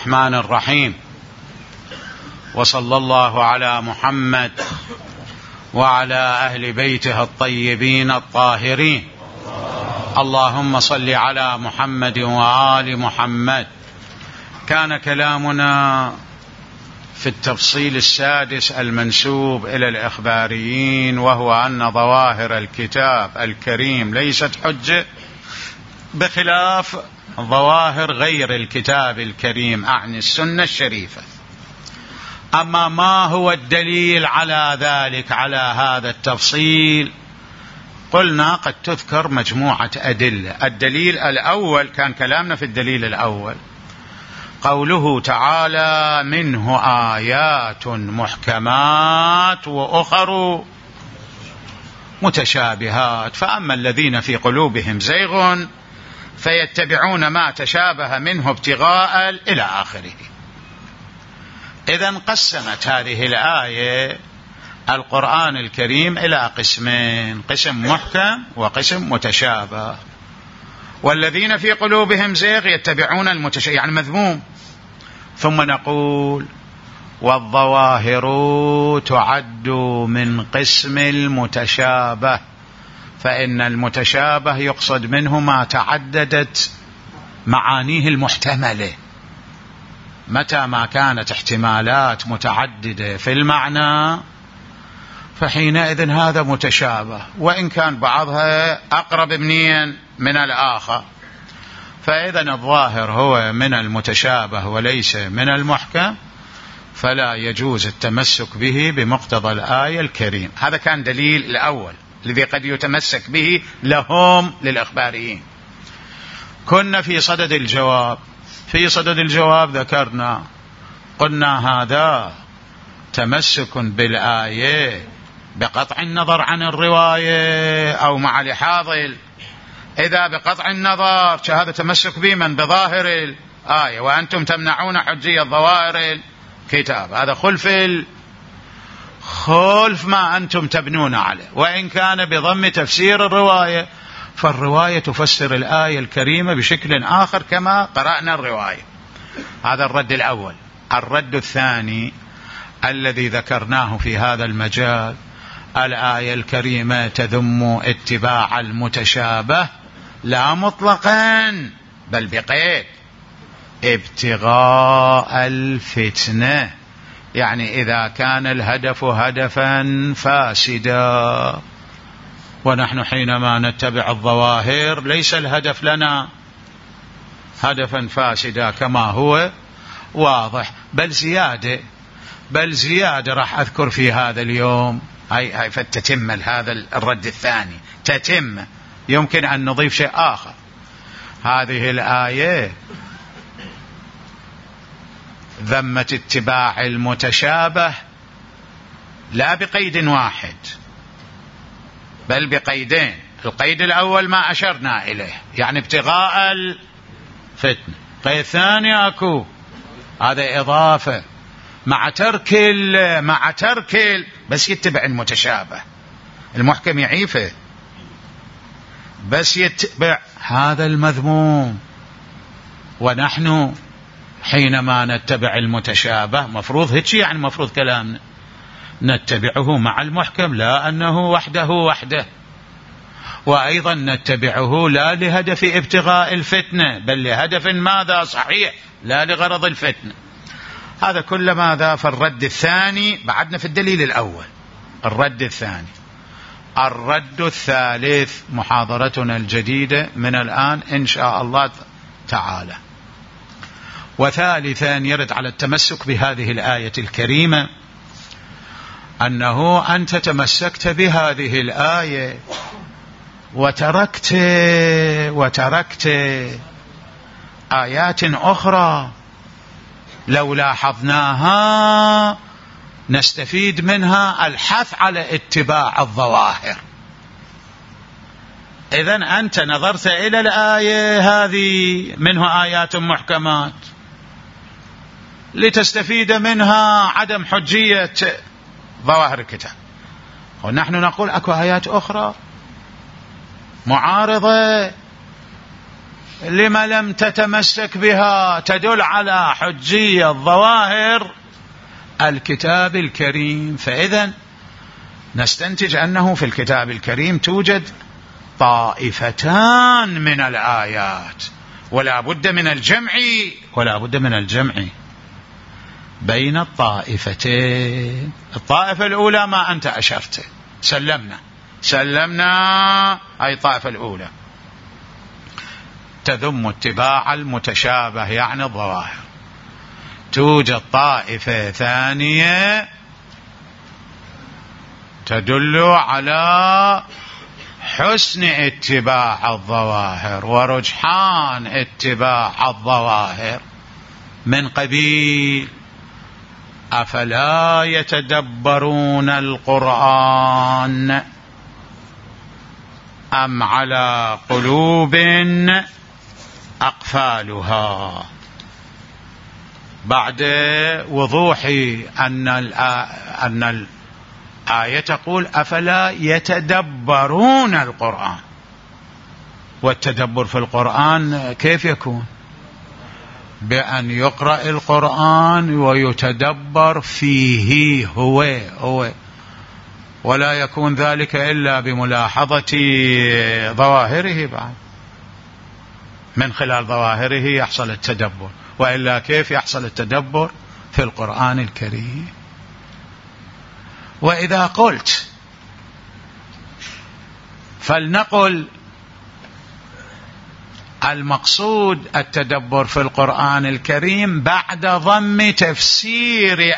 الرحمن الرحيم، وصلى الله على محمد وعلى أهل بيته الطيبين الطاهرين. اللهم صل على محمد وآل محمد. كان كلامنا في التفصيل السادس المنسوب إلى الإخباريين، وهو أن ظواهر الكتاب الكريم ليست حجة بخلاف ظواهر غير الكتاب الكريم، أعني السنة الشريفة. أما ما هو الدليل على ذلك، على هذا التفصيل؟ قلنا قد تذكر مجموعة أدلة. الدليل الأول، كان كلامنا في الدليل الأول قوله تعالى: منه آيات محكمات وأخر متشابهات، فأما الذين في قلوبهم زيغ فيتبعون ما تشابه منه ابتغاء إلى آخره. إذن قسمت هذه الآية القرآن الكريم إلى قسمين: قسم محكم وقسم متشابه. والذين في قلوبهم زيغ يتبعون المتشابه، يعني مذموم. ثم نقول: والظواهر تعد من قسم المتشابه، فإن المتشابه يقصد منه ما تعددت معانيه المحتملة. متى ما كانت احتمالات متعددة في المعنى فحينئذ هذا متشابه، وإن كان بعضها أقرب من الآخر. فإذا الظاهر هو من المتشابه وليس من المحكم، فلا يجوز التمسك به بمقتضى الآية الكريم. هذا كان دليل الأول الذي قد يتمسك به لهم للإخباريين. كنا في صدد الجواب ذكرنا، قلنا هذا تمسك بالآية بقطع النظر عن الرواية أو مع لحاظ. إذا بقطع النظر فهذا تمسك بمن بظاهر الآية، وأنتم تمنعون حجية ظواهر الكتاب. هذا خلف ما أنتم تبنون عليه. وإن كان بضم تفسير الرواية، فالرواية تفسر الآية الكريمة بشكل آخر كما قرأنا الرواية. هذا الرد الأول. الرد الثاني الذي ذكرناه في هذا المجال: الآية الكريمة تذم اتباع المتشابه لا مطلقا بل بقيد ابتغاء الفتنة، يعني إذا كان الهدف هدفا فاسدا. ونحن حينما نتبع الظواهر ليس الهدف لنا هدفا فاسدا كما هو واضح، بل زيادة راح أذكر في هذا اليوم. هاي فتتم هذا الرد الثاني، تتم. يمكن أن نضيف شيء آخر. هذه الآية ذمت اتباع المتشابه لا بقيد واحد بل بقيدين. القيد الأول ما أشرنا إليه، يعني ابتغاء الفتنة. قيد ثاني أكو، هذا إضافة مع ترك بس يتبع المتشابه. المحكم يعيفه بس يتبع هذا المذموم. ونحن حينما نتبع المتشابه مفروض هيك، يعني مفروض كلامنا نتبعه مع المحكم، لا أنه وحده. وأيضا نتبعه لا لهدف ابتغاء الفتنة بل لهدف ماذا صحيح، لا لغرض الفتنة. هذا كل ماذا. فالرد الثاني بعدنا في الدليل الأول. الرد الثاني. الرد الثالث محاضرتنا الجديدة من الآن إن شاء الله تعالى. وثالثا يرد على التمسك بهذه الآية الكريمة أنه أنت تمسكت بهذه الآية وتركت آيات أخرى لو لاحظناها نستفيد منها الحث على اتباع الظواهر. إذن أنت نظرت إلى الآية هذه منها آيات محكمات لتستفيد منها عدم حجية ظواهر الكتاب، ونحن نقول أكو آيات أخرى معارضة لما لم تتمسك بها تدل على حجية ظواهر الكتاب الكريم. فإذا نستنتج أنه في الكتاب الكريم توجد طائفتان من الآيات، ولا بد من الجمع بين الطائفتين. الطائفة الأولى ما أنت أشرت، سلمنا أي الطائفة الأولى تذم اتباع المتشابه يعني الظواهر. توجد طائفة ثانية تدل على حسن اتباع الظواهر ورجحان اتباع الظواهر من قبيل أفلا يتدبرون القرآن أم على قلوب أقفالها، بعد وضوح أن الآية تقول أفلا يتدبرون القرآن. والتدبر في القرآن كيف يكون؟ بأن يقرأ القرآن ويتدبر فيه هو ولا يكون ذلك إلا بملاحظة ظواهره، بعد من خلال ظواهره يحصل التدبر، وإلا كيف يحصل التدبر في القرآن الكريم؟ وإذا قلت فلنقل المقصود التدبر في القرآن الكريم بعد ضم تفسير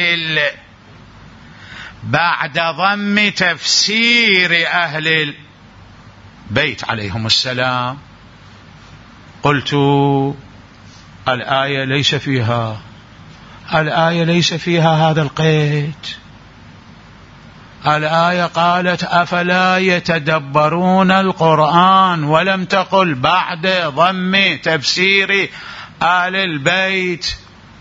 أهل البيت عليهم السلام، قلت الآية ليس فيها هذا القيد. الآية قالت أفلا يتدبرون القرآن، ولم تقل بعد ضم تفسير آل البيت.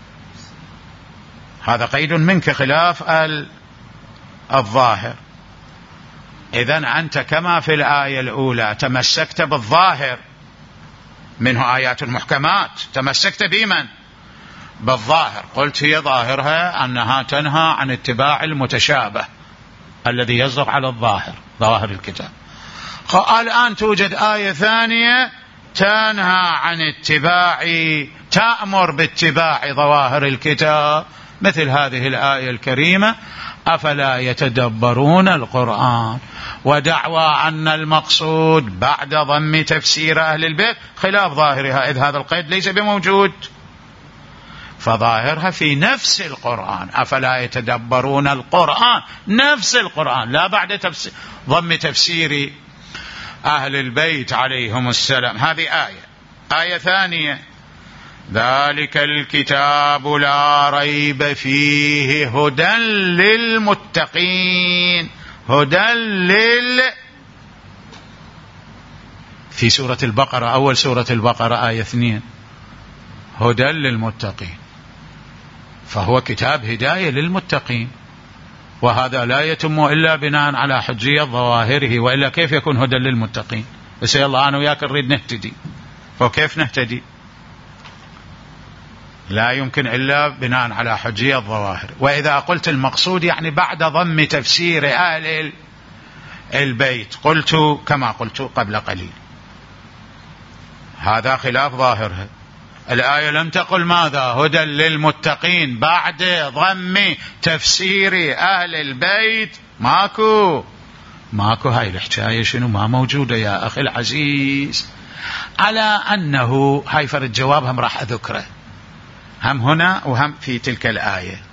هذا قيد منك خلاف الظاهر. إذن أنت كما في الآية الأولى تمسكت بالظاهر، منه آيات محكمات، تمسكت بمن؟ بالظاهر، قلت هي ظاهرها أنها تنهى عن اتباع المتشابه الذي يصدق على ظواهر الكتاب. الآن توجد آية ثانية تنهى عن تأمر باتباع ظواهر الكتاب، مثل هذه الآية الكريمة أفلا يتدبرون القرآن، ودعوى أن المقصود بعد ضم تفسير أهل البيت خلاف ظاهرها، إذ هذا القيد ليس بموجود. فظاهرها في نفس القرآن، أفلا يتدبرون القرآن، نفس القرآن، لا بعد ضم تفسير أهل البيت عليهم السلام. هذه آية ثانية ذلك الكتاب لا ريب فيه هدى للمتقين، في سورة البقرة، أول سورة البقرة آية 2، هدى للمتقين، فهو كتاب هداية للمتقين، وهذا لا يتم إلا بناء على حجية ظواهره، وإلا كيف يكون هدى للمتقين؟ بس يلا أنا وياك نريد نهتدي، فكيف نهتدي؟ لا يمكن إلا بناء على حجية الظواهر. وإذا قلت المقصود يعني بعد ضم تفسير أهل البيت، قلت كما قلت قبل قليل هذا خلاف ظاهرها. الآية لم تقل ماذا؟ هدى للمتقين بعد ضم تفسير أهل البيت. ماكو هاي الحكاية شنو؟ ما موجودة يا أخي العزيز. على أنه هاي فرد جواب هم راح أذكره، هم هنا وهم في تلك الآية.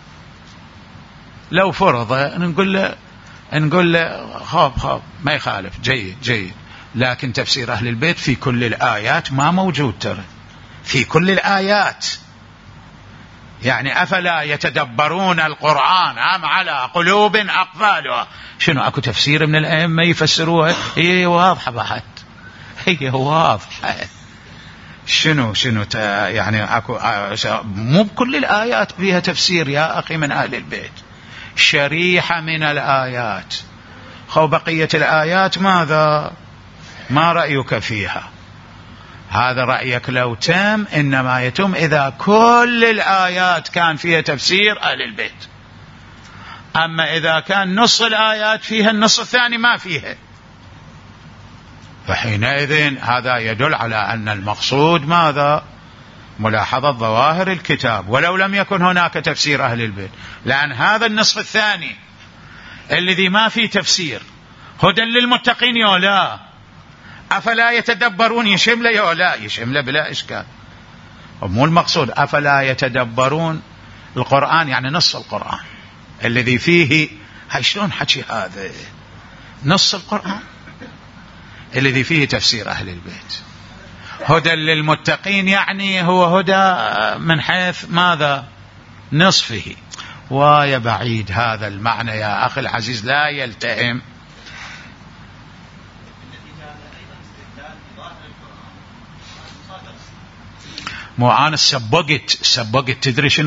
لو فرض نقول له خاب ما يخالف، جيد، لكن تفسير أهل البيت في كل الآيات ما موجود، ترى في كل الآيات. يعني أفلا يتدبرون القرآن أم على قلوب أقفالها؟ شنو أكو تفسير من الأئمة يفسروها؟ هي واضحة بحت، هي واضحة. شنو يعني أكو مو بكل الآيات فيها تفسير يا أخي من أهل البيت، شريحة من الآيات. بقية الآيات ماذا؟ ما رأيك فيها؟ هذا رأيك لو تم، إنما يتم إذا كل الآيات كان فيها تفسير أهل البيت. أما إذا كان نص الآيات فيها النص الثاني ما فيها، فحينئذ هذا يدل على أن المقصود ماذا؟ ملاحظة ظواهر الكتاب ولو لم يكن هناك تفسير أهل البيت، لأن هذا النصف الثاني الذي ما فيه تفسير هدى للمتقين يولا، أفلا يتدبرون يشمل يولا، يشمل بلا إشكال. مو المقصود أفلا يتدبرون القرآن يعني نص القرآن الذي فيه، هاي شلون حكي هذا؟ نص القرآن الذي فيه تفسير أهل البيت. هدى للمتقين يعني هو هدى من حيث ماذا؟ نصفه. ويا بعيد هذا المعنى يا أخي العزيز، لا يلتئم. مو أنا سبقت تدري شنو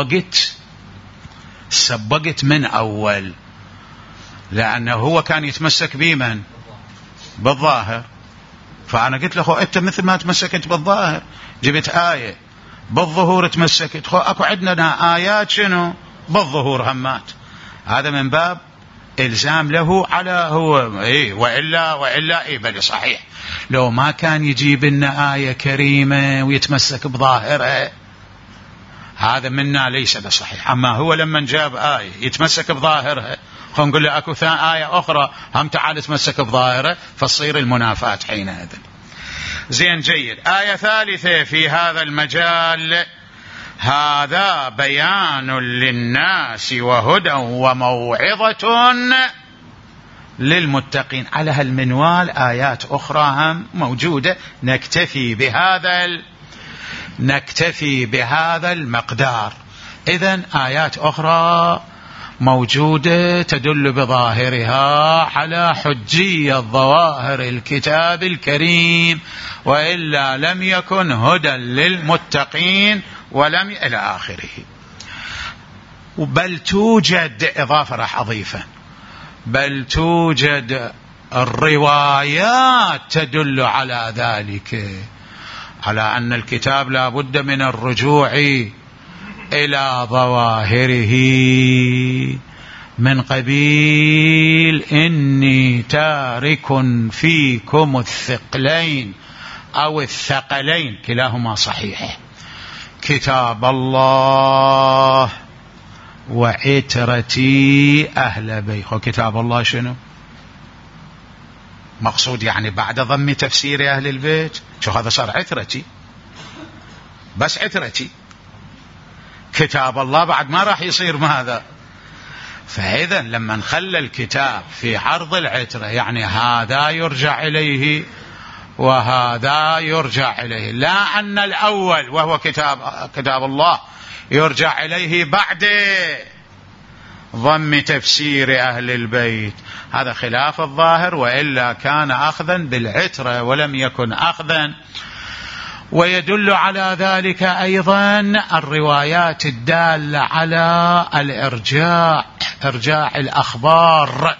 سبقت من أول، لأنه هو كان يتمسك بمن؟ بالظاهر. فأنا قلت له أنت مثل ما تمسكت بالظاهر جبت آية بالظهور تمسكت، أكو عندنا آيات شنو بالظهور همات. هذا من باب إلزام له على هو وإلا بل صحيح لو ما كان يجيب لنا آية كريمة ويتمسك بظاهرها هذا منا ليس بصحيح. أما هو لما جاب آية يتمسك بظاهرها، خلينا نقول له أكو آية أخرى هم تعال تمسك بظاهرة، فتصير المنافاة حينئذ. زين جيد. آية ثالثة في هذا المجال، هذا بيان للناس وهدى وموعظة للمتقين. على هالمنوال آيات أخرى هم موجودة، نكتفي بهذا المقدار. إذن آيات أخرى موجودة تدل بظاهرها على حجية ظواهر الكتاب الكريم، وإلا لم يكن هدى للمتقين ولم إلى آخره. بل توجد إضافة راح أضيفها، بل توجد الروايات تدل على ذلك، على أن الكتاب لا بد من الرجوع إلى ظواهره، من قبيل إني تارك فيكم الثقلين أو الثقلين كلاهما صحيح، كتاب الله وعترتي أهل بيت. كتاب الله شنو مقصود؟ يعني بعد ضم تفسير أهل البيت، شو هذا صار عترتي، بس عترتي. كتاب الله بعد ما راح يصير ماذا؟ فإذا لما نخلى الكتاب في عرض العترة يعني هذا يرجع إليه وهذا يرجع إليه، لا أن الأول وهو كتاب الله يرجع إليه بعد ضم تفسير أهل البيت. هذا خلاف الظاهر، وإلا كان أخذا بالعترة ولم يكن أخذا. ويدل على ذلك أيضا الروايات الدالة على إرجاع الأخبار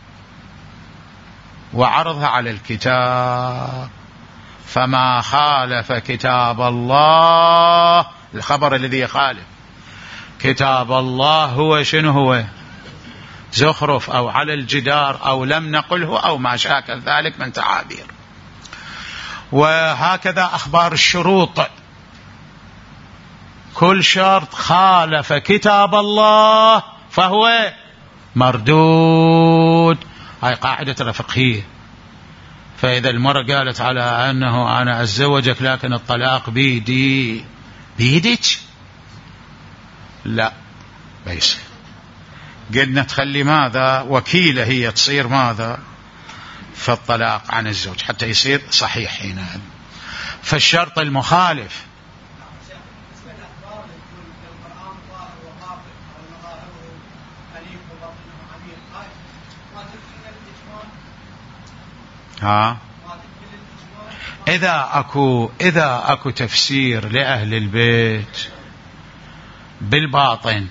وعرضها على الكتاب. فما خالف كتاب الله، الخبر الذي يخالف كتاب الله هو شنو؟ هو زخرف أو على الجدار أو لم نقله أو ما شاكل ذلك من تعابير. وهكذا أخبار الشروط، كل شرط خالف كتاب الله فهو مردود. هاي قاعدة فقهية. فإذا المرأة قالت على أنه أنا أتزوجك لكن الطلاق بيدك، لا بيصير. قلنا تخلي ماذا؟ وكيلة هي تصير ماذا؟ في الطلاق عن الزوج حتى يصير صحيح هنا. فالشرط المخالف إذا أكو تفسير لأهل البيت بالباطن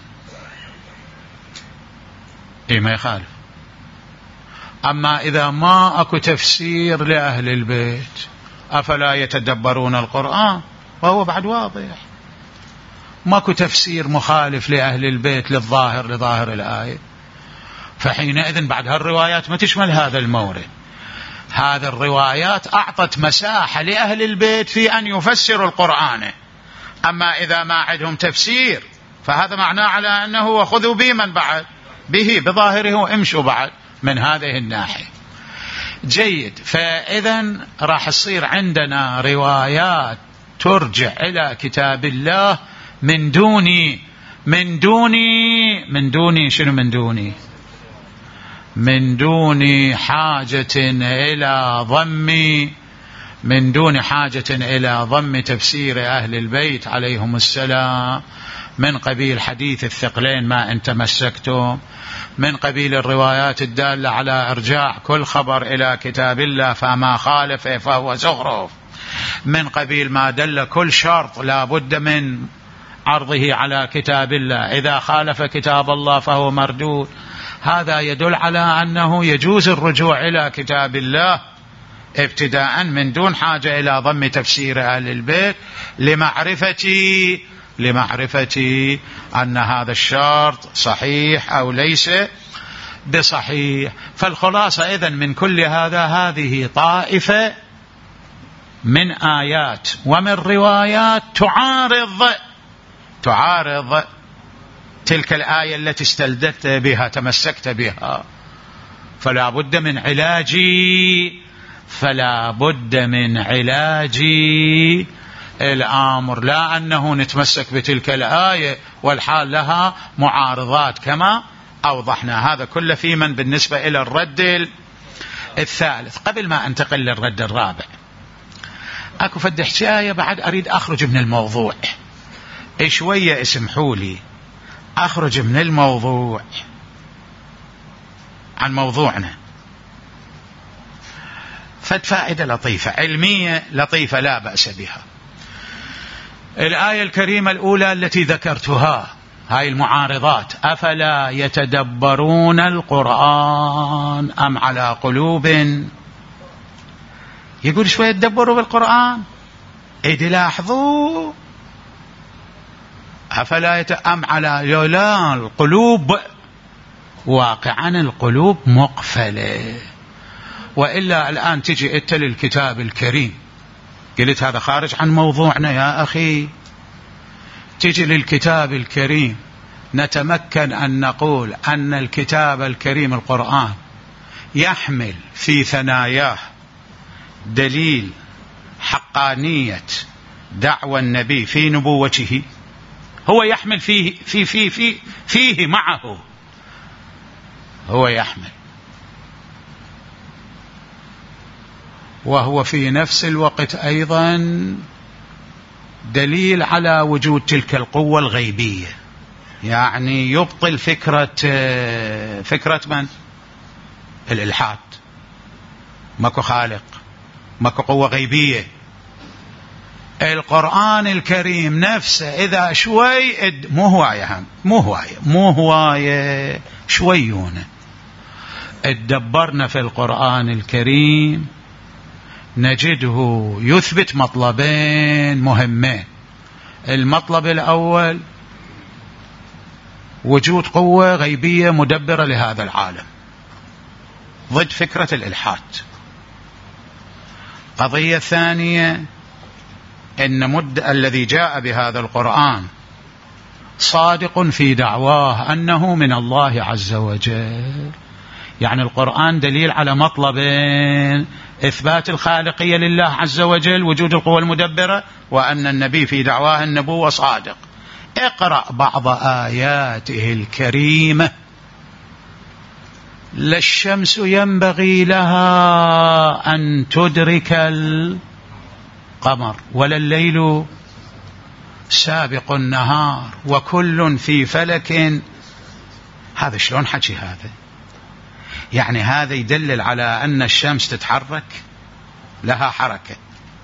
ما يخالف. أما إذا ما أكو تفسير لأهل البيت أفلا يتدبرون القرآن، وهو بعد واضح، ماكو تفسير مخالف لأهل البيت لظاهر الآية. فحينئذ بعد هالروايات ما تشمل هذا المورد. هذه الروايات أعطت مساحة لأهل البيت في أن يفسروا القرآن. أما إذا ما عندهم تفسير فهذا معناه على أنه وخذوا به من بعد به بظاهره وامشوا بعد من هذه الناحية. جيد. فإذا راح يصير عندنا روايات ترجع إلى كتاب الله من دوني شنو من دون حاجة إلى ضم تفسير أهل البيت عليهم السلام، من قبيل حديث الثقلين ما إن تمسكتم، من قبيل الروايات الدالة على إرجاع كل خبر إلى كتاب الله فما خالف فهو زخرف، من قبيل ما دل كل شرط لا بد من عرضه على كتاب الله، إذا خالف كتاب الله فهو مردود. هذا يدل على أنه يجوز الرجوع إلى كتاب الله ابتداء من دون حاجة إلى ضم تفسير أهل البيت لمعرفتي أن هذا الشرط صحيح أو ليس بصحيح. فالخلاصة إذن من كل هذا، هذه طائفة من آيات ومن روايات تعارض تلك الآية التي استلدت بها تمسكت بها، فلا بد من علاج الأمر، لا أنه نتمسك بتلك الآية والحال لها معارضات كما أوضحنا. هذا كله في من بالنسبة إلى الرد الثالث. قبل ما أنتقل للرد الرابع، أكو فد حكاية بعد أريد أخرج من الموضوع شوية، اسمحوا لي أخرج من الموضوع عن موضوعنا. فائدة لطيفة علمية لطيفة لا بأس بها. الآية الكريمة الأولى التي ذكرتها، هاي المعارضات، أفلا يتدبرون القرآن أم على قلوب، يقول شوية يتدبروا بالقرآن. إذ لاحظوا أفلا أم على لا القلوب، واقعا القلوب مقفلة. وإلا الآن تجي أنت للكتاب الكريم، قلت هذا خارج عن موضوعنا يا أخي، تجي للكتاب الكريم نتمكن أن نقول أن الكتاب الكريم القرآن يحمل في ثناياه دليل حقانية دعوى النبي في نبوته، هو يحمل فيه معه، هو يحمل، وهو في نفس الوقت أيضا دليل على وجود تلك القوة الغيبية. يعني يبطل فكرة من؟ الإلحاد. ماكو خالق، ماكو قوة غيبية. القرآن الكريم نفسه إذا شوي مو هواية شويونه اتدبرنا في القرآن الكريم نجده يثبت مطلبين مهمين. المطلب الأول وجود قوة غيبية مدبرة لهذا العالم ضد فكرة الإلحاد. قضية ثانية إن الذي جاء بهذا القرآن صادق في دعواه أنه من الله عز وجل. يعني القرآن دليل على مطلبين: إثبات الخالقية لله عز وجل، وجود القوى المدبرة، وأن النبي في دعواه النبوة صادق. اقرأ بعض آياته الكريمة: لا الشمس ينبغي لها أن تدرك القمر ولا الليل سابق النهار وكل في فلك. هذا شلون حكي هذا؟ يعني هذا يدلل على أن الشمس تتحرك، لها حركة،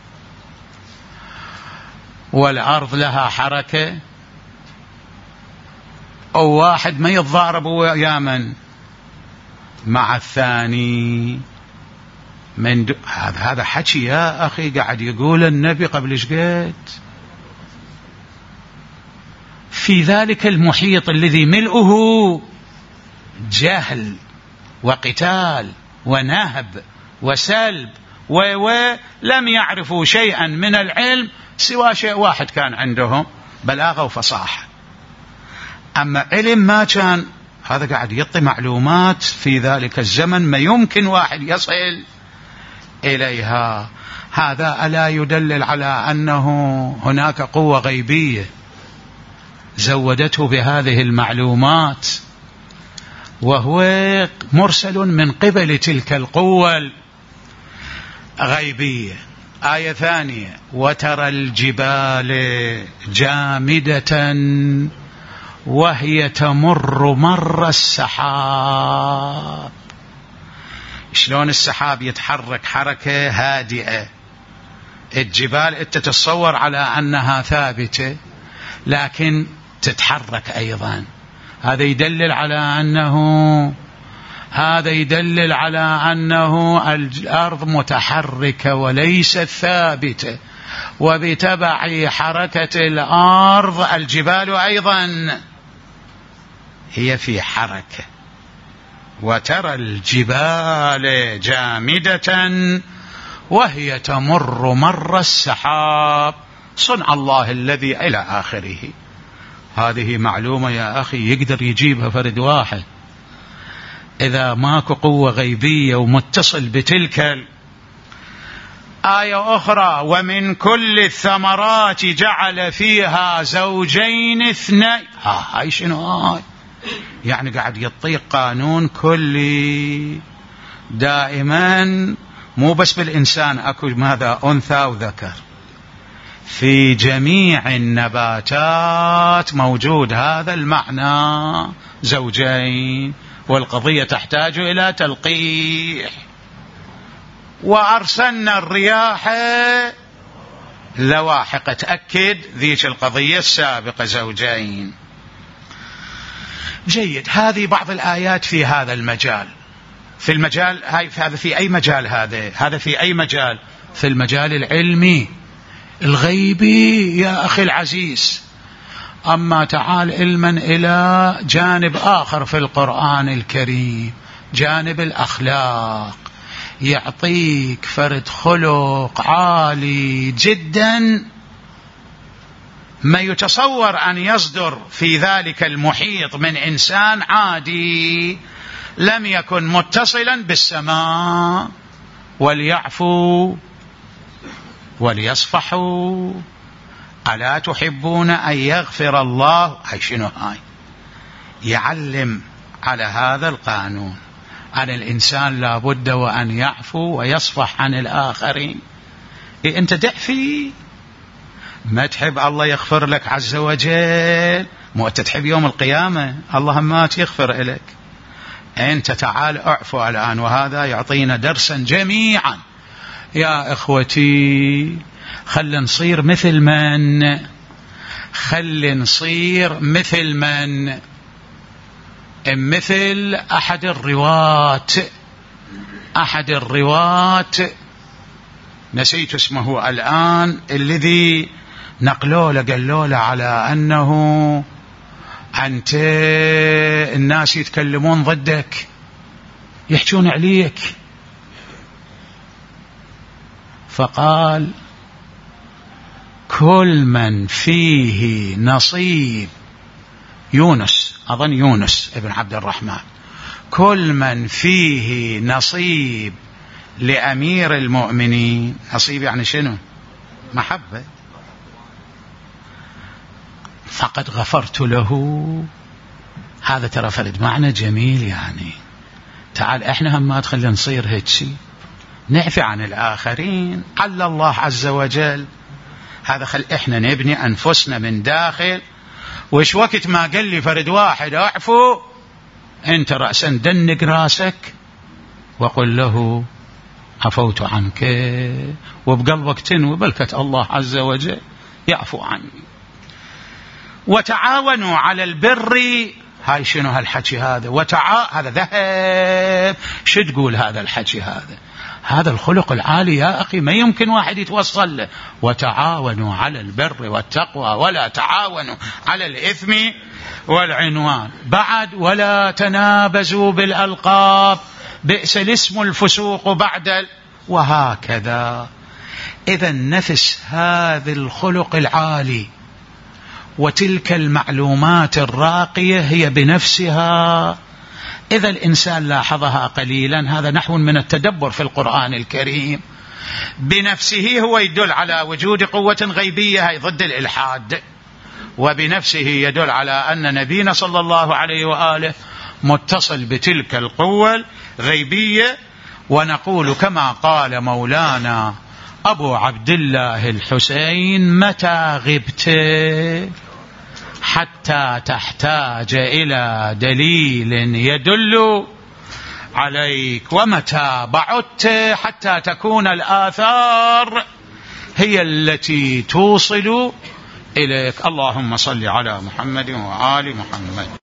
والأرض لها حركة، أو واحد ما يتضارب ويا من مع الثاني. هذا حكي يا أخي قاعد يقول النبي قبل شقد. في ذلك المحيط الذي ملؤه جهل وقتال ونهب وسلب ولم يعرفوا شيئا من العلم سوى شيء واحد كان عندهم، بلاغة وفصاحة. أما علم ما كان، هذا قاعد يعطي معلومات في ذلك الزمن ما يمكن واحد يصل إليها. هذا ألا يدلل على أنه هناك قوة غيبية زودته بهذه المعلومات، وهو مرسل من قبل تلك القوة الغيبية. آية ثانية: وترى الجبال جامدة وهي تمر مر السحاب. شلون السحاب يتحرك حركة هادئة، الجبال انت تتصور على أنها ثابتة لكن تتحرك أيضا. هذا يدلل على أنه الأرض متحركة وليست ثابتة، وبتبع حركة الأرض الجبال أيضا هي في حركة. وترى الجبال جامدة وهي تمر مر السحاب صنع الله الذي إلى آخره. هذه معلومة يا أخي يقدر يجيبها فرد واحد إذا ماكو قوة غيبية ومتصل بتلك. آية أخرى: ومن كل الثمرات جعل فيها زوجين اثنين. هاي شنو هاي؟ يعني قاعد يطيق قانون كلي دائما، مو بس بالإنسان، أكو ماذا أنثى وذكر، في جميع النباتات موجود هذا المعنى زوجين، والقضية تحتاج إلى تلقيح. وأرسلنا الرياح لواحق، تأكد ذيك القضية السابقة زوجين. جيد. هذه بعض الآيات في هذا المجال. في المجال هذا في أي مجال؟ هذا في أي مجال؟ في المجال العلمي الغيبي يا أخي العزيز. أما تعال علما إلى جانب آخر في القرآن الكريم، جانب الأخلاق، يعطيك فرد خلق عالي جدا ما يتصور أن يصدر في ذلك المحيط من إنسان عادي لم يكن متصلا بالسماء. وليعفوا وليصفحوا ألا تحبون أن يغفر الله. هاي شنو هاي؟ يعلم على هذا القانون أن الإنسان لابد وأن يعفو ويصفح عن الآخرين. أنت تعفي، ما تحب الله يغفر لك عز وجل، مو تحب يوم القيامة الله ما يغفر لك. أنت تعال اعفو الآن. وهذا يعطينا درسا جميعا يا إخوتي. خلنا نصير مثل من مثل أحد الرواة نسيت اسمه الآن، الذي نقلوا له قالوا له على أنه أنت الناس يتكلمون ضدك يحجون عليك، فقال كل من فيه نصيب، يونس ابن عبد الرحمن، كل من فيه نصيب لأمير المؤمنين، نصيب يعني شنو؟ محبة، فقد غفرت له. هذا ترى فرد معنى جميل. يعني تعال احنا هم ما تخلي نصير هيك شيء، نعفي عن الآخرين على الله عز وجل. هذا خل احنا نبني أنفسنا من داخل. وش وقت ما قال لي فرد واحد اعفو، انت رأسا دنق راسك وقل له عفوت عنك، وبقلبك تنوي بلكة الله عز وجل يعفو عني. وتعاونوا على البر. هاي شنو هالحكي هذا؟ هذا ذهب. شو تقول هذا الحكي هذا؟ هذا الخلق العالي يا أخي ما يمكن واحد يتوصل له. وتعاونوا على البر والتقوى ولا تعاونوا على الإثم والعنوان. بعد ولا تنابزوا بالألقاب بئس الاسم الفسوق بعد وهكذا. إذا نفس هذا الخلق العالي وتلك المعلومات الراقية هي بنفسها، إذا الإنسان لاحظها قليلا، هذا نحو من التدبر في القرآن الكريم، بنفسه هو يدل على وجود قوة غيبية ضد الإلحاد، وبنفسه يدل على أن نبينا صلى الله عليه وآله متصل بتلك القوة الغيبية. ونقول كما قال مولانا أبو عبد الله الحسين: متى غبت حتى تحتاج إلى دليل يدل عليك، ومتى بعدت حتى تكون الآثار هي التي توصل إليك. اللهم صل على محمد وآل محمد.